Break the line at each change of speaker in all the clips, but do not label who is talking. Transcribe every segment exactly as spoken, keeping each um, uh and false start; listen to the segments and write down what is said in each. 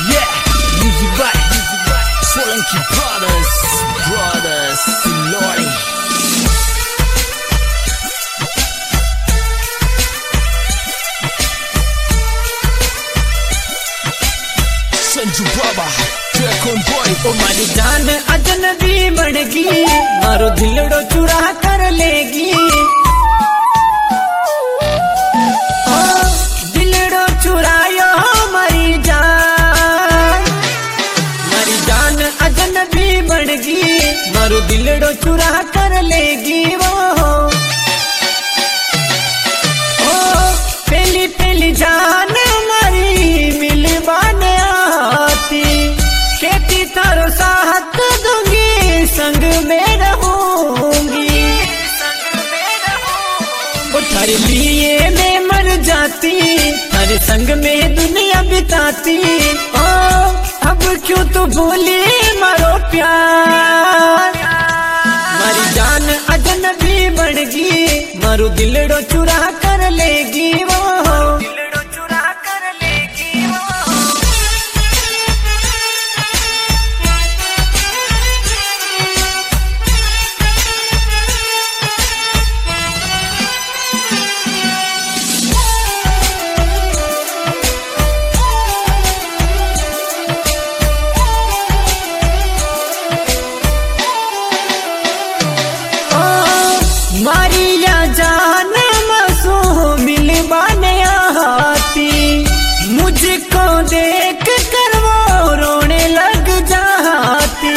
Yeah, music by Solanke Brothers, Brothers, Lordy. Sanju बाबा कौन boy
ओ मारी जान अजनबी बनेगी, मारो दिलड़ो चुरा कर लेगी। ओ दिलड़ो चुरायो मारी जान, मारी जान अजनबी बनेगी, मारो दिलड़ो चुरा कर लेगी। वो ओ पहली पहली जान मारी मिलवाने आती, खेती तारो साथ दूंगी, संग में रहूंगी। वो थारे लिए मैं मर जाती, थारे संग में दुनिया बिताती। ओ अब क्यों तू भूली मारो प्यार, मारी जान अजनबी बनेगी, मारो दिलड़ो चुरा कर लेगी। वो मारिया जान मासूम मिलवाने आती, मुझको देख कर वो रोने लग जाती।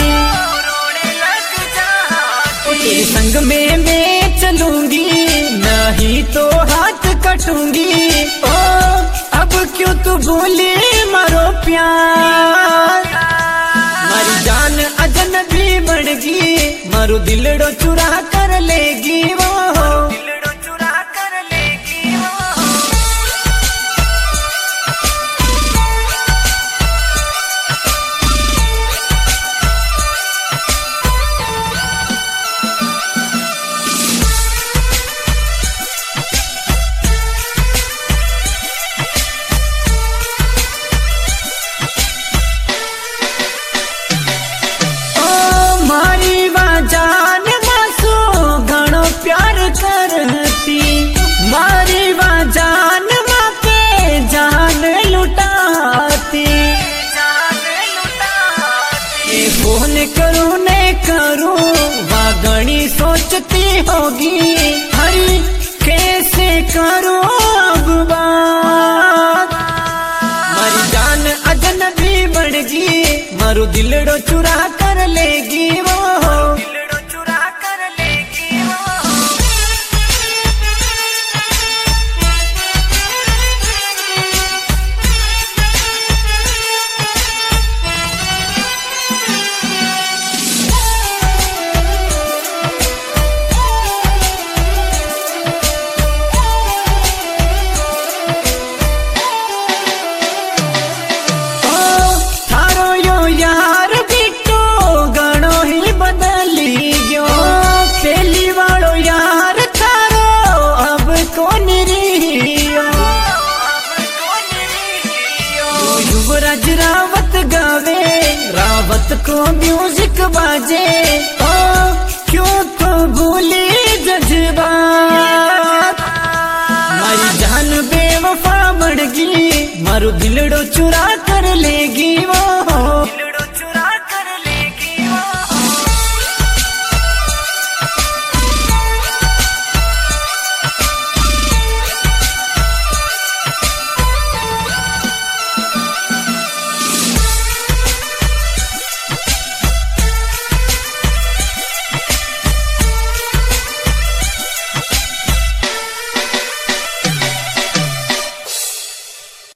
तेरे संग में मैं चलूंगी, नहीं तो हाथ कटूंगी। ओ अब क्यों तू भूली मारो प्यार, मारी जान अजनबी बनेगी, मारो दिलड़ो चुरा कर लेगी। वो दिलड़ो चुरा कर लेगी। ओ मारी वा जान मासू घणो प्यार करती, मारी वा जान माँ पे जान लुटाती। ये फोन करूँ न करूँ वा घणी सोचती होगी, हरी कैसे करूँ अब बात। मारी जान अजनबी बनेगी, मारो दिलड़ो चुरा कर लेगी। वो दिलड़ो चुरा कर लेगी। ओ थारो यो यार बिट्टो घणो ही बदली गयो, पहली वालो यार थारो अब कौन रियो। युवराज रावत गावे, रावत को म्यूजिक बाजे। ओ क्यों तो भूली जज्बात, मारी जान बेवफा बनेगी, मारो दिलड़ो चुरा कर लेगी।